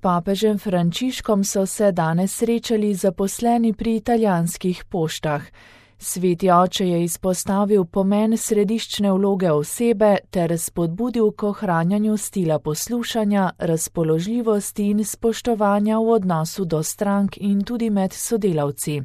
papežem Frančiškom so se danes srečali zaposleni pri italijanskih poštah. Sveti oče je izpostavil pomen središčne vloge osebe ter spodbudil k ohranjanju stila poslušanja, razpoložljivosti in spoštovanja v odnosu do strank in tudi med sodelavci.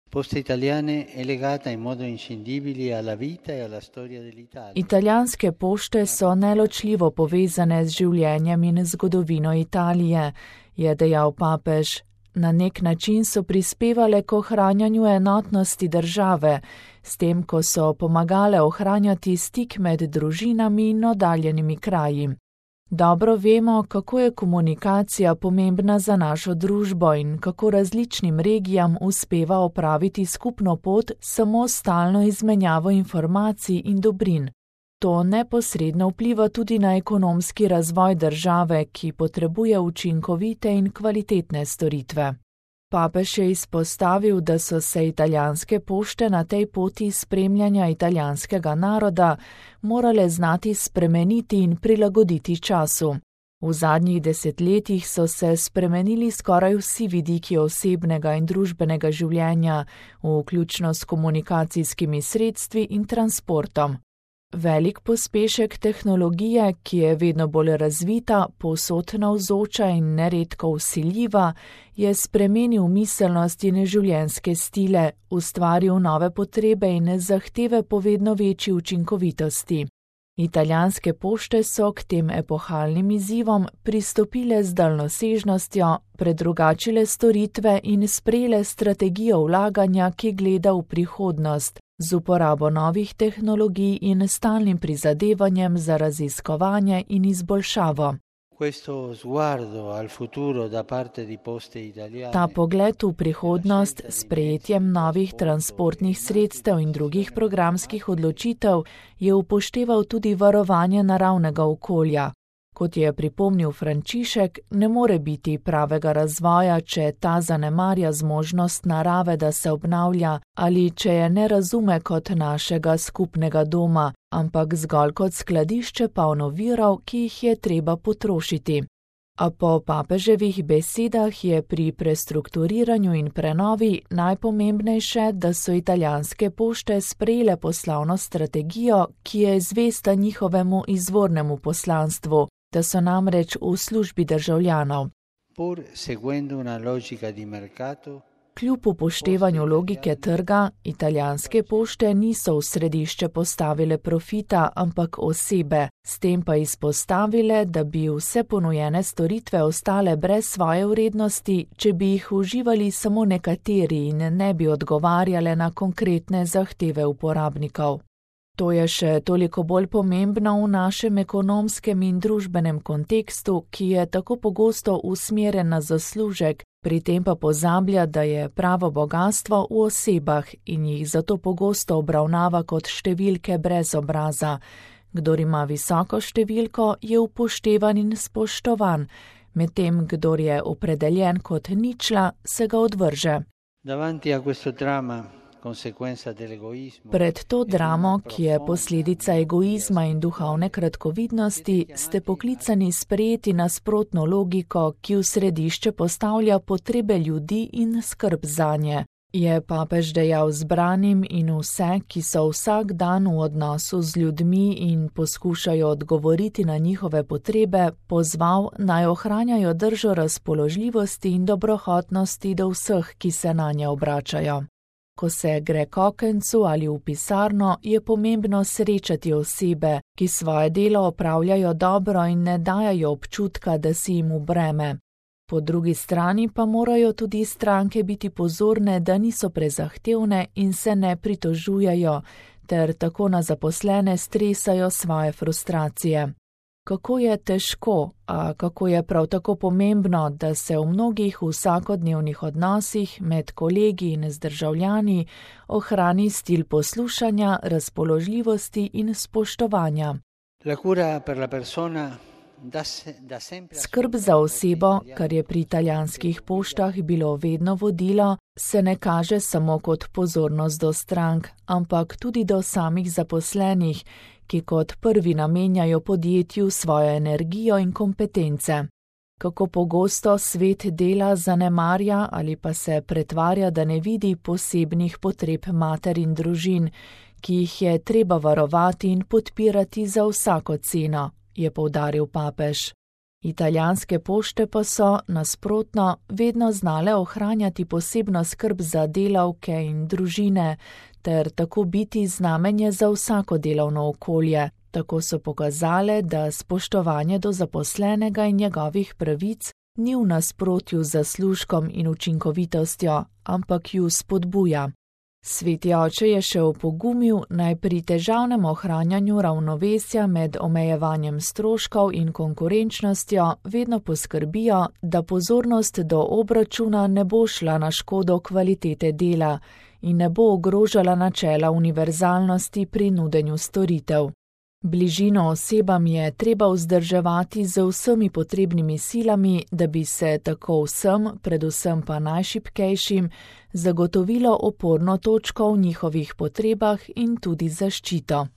Italijanske pošte so neločljivo povezane z življenjem in zgodovino Italije, je dejal papež. Na nek način so prispevale k ohranjanju enotnosti države, s tem, ko so pomagale ohranjati stik med družinami in oddaljenimi kraji. Dobro vemo, kako je komunikacija pomembna za našo družbo in kako različnim regijam uspeva opraviti skupno pot samo stalno izmenjavo informacij in dobrin. To neposredno vpliva tudi na ekonomski razvoj države, ki potrebuje učinkovite in kvalitetne storitve. Papež je izpostavil, da so se italijanske pošte na tej poti spremljanja italijanskega naroda morale znati spremeniti in prilagoditi času. V zadnjih desetletjih so se spremenili skoraj vsi vidiki osebnega in družbenega življenja, vključno s komunikacijskimi sredstvi in transportom. Velik pospešek tehnologije, ki je vedno bolj razvita, povsod navzoča in neredko vsiljiva, je spremenil miselnost in življenjske stile, ustvaril nove potrebe in zahteve po vedno večji učinkovitosti. Italijanske pošte so k tem epohalnim izzivom pristopile z daljnosežnostjo, predrugačile storitve in sprejele strategijo vlaganja, ki gleda v prihodnost, z uporabo novih tehnologij in stalnim prizadevanjem za raziskovanje in izboljšavo. Ta pogled v prihodnost s sprejetjem novih transportnih sredstev in drugih programskih odločitev je upošteval tudi varovanje naravnega okolja. Kot je pripomnil Frančišek, ne more biti pravega razvoja, če ta zanemarja zmožnost narave, da se obnavlja, ali če je ne razume kot našega skupnega doma, ampak zgolj kot skladišče polno virov, ki jih je treba potrošiti. A po papeževih besedah je pri prestrukturiranju in prenovi najpomembnejše, da so italijanske pošte sprejele poslovno strategijo, ki je zvesta njihovemu izvornemu poslanstvu, da so namreč v službi državljanov. Kljub upoštevanju logike trga, italijanske pošte niso v središče postavile profita, ampak osebe, s tem pa izpostavile, da bi vse ponujene storitve ostale brez svoje vrednosti, če bi jih uživali samo nekateri in ne bi odgovarjale na konkretne zahteve uporabnikov. To je še toliko bolj pomembno v našem ekonomskem in družbenem kontekstu, ki je tako pogosto usmerjen na zaslužek, pri tem pa pozablja, da je pravo bogastvo v osebah in jih zato pogosto obravnava kot številke brez obraza. Kdor ima visoko številko, je upoštevan in spoštovan, medtem kdor je opredeljen kot ničla, se ga odvrže. Pred to dramo, ki je posledica egoizma in duhovne kratkovidnosti, ste poklicani sprejeti nasprotno logiko, ki v središče postavlja potrebe ljudi in skrb zanje. Je papež dejal zbranim in vse, ki so vsak dan v odnosu z ljudmi in poskušajo odgovoriti na njihove potrebe, pozval, naj ohranjajo držo razpoložljivosti in dobrohotnosti do vseh, ki se nanje obračajo. Ko se gre k okencu ali v pisarno, je pomembno srečati osebe, ki svoje delo opravljajo dobro in ne dajajo občutka, da si jim v breme. Po drugi strani pa morajo tudi stranke biti pozorne, da niso prezahtevne in se ne pritožujejo, ter tako na zaposlene stresajo svoje frustracije. Kako je težko, a kako je prav tako pomembno, da se v mnogih vsakodnevnih odnosih med kolegi in z državljani ohrani stil poslušanja, razpoložljivosti in spoštovanja. Skrb za osebo, kar je pri italijanskih poštah bilo vedno vodilo, se ne kaže samo kot pozornost do strank, ampak tudi do samih zaposlenih, ki kot prvi namenjajo podjetju svojo energijo in kompetence. kako pogosto svet dela zanemarja ali pa se pretvarja, da ne vidi posebnih potreb mater in družin, ki jih je treba varovati in podpirati za vsako ceno, je poudaril papež. Italijanske pošte pa so, nasprotno, vedno znale ohranjati posebno skrb za delavke in družine, ter tako biti znamenje za vsako delovno okolje. Tako so pokazale, da spoštovanje do zaposlenega in njegovih pravic ni v nasprotju z zaslužkom in učinkovitostjo, ampak ju spodbuja. Sveti oče je še opogumil, naj pri težavnem ohranjanju ravnovesja med omejevanjem stroškov in konkurenčnostjo vedno poskrbijo, da pozornost do obračuna ne bo šla na škodo kvalitete dela in ne bo ogrožala načela univerzalnosti pri nudenju storitev. Bližino osebam je treba vzdrževati z vsemi potrebnimi silami, da bi se tako vsem, predvsem pa najšibkejšim, zagotovilo oporno točko v njihovih potrebah in tudi zaščito.